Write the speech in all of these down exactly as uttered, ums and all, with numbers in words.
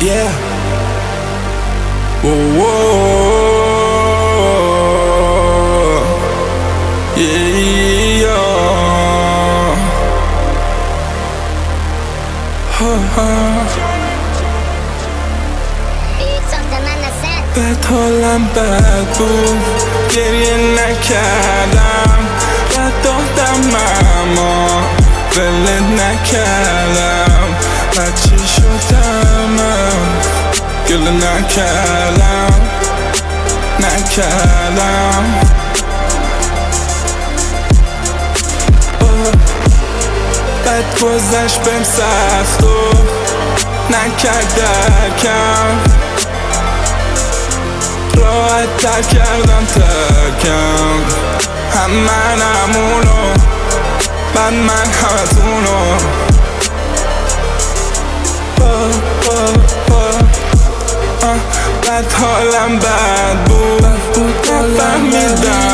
Yeah. Whoa, whoa. Yeah, yeah. Ha, ha. بد حالم بد بود، گریه نکردم، بد دادم اما ولت نکردم. بد چی شدم گله نکردم نکردم بد گذشت بهم سخت و نکرد درکم، راحت تر کردم ترکم. هم من همونو بعد من همتونو. بد حالم بد بود، نفهمیدم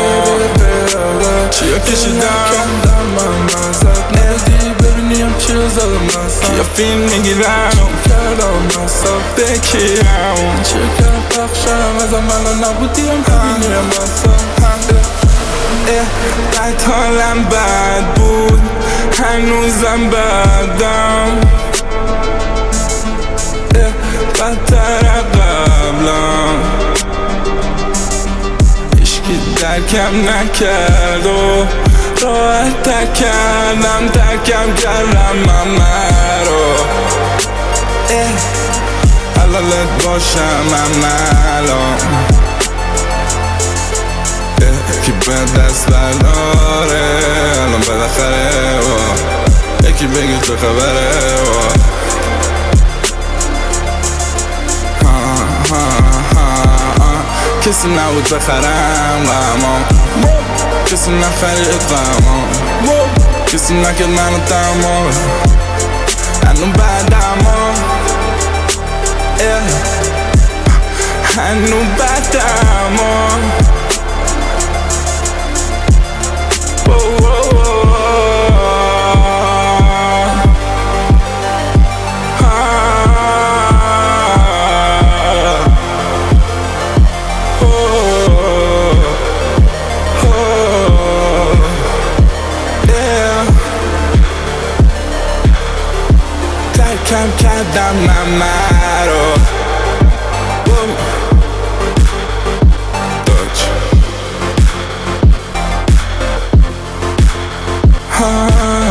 چیا کشیدم. ندی ببینیم چیا زدم نستم، کیا فیلم میگیرن و کردم نستم بکیرم. چه کم پخشم ازم الان نبودیم ببینیم نستم. بد حالم بد بود، هنوزم بدم، بدتر قبلم. هیچکی درکم نکرد و راحت تر کردم ترکم کردم همه رو. حلالت باشم هم الان یکی به دست برداره الان بالاخره و یکی بگه تو خبره و کسی نبود بخرم غمام، کسی نخرید غمام، کسی نکرد منو تمام. هنو بدم هنو بدم کم کردم همه رو. داج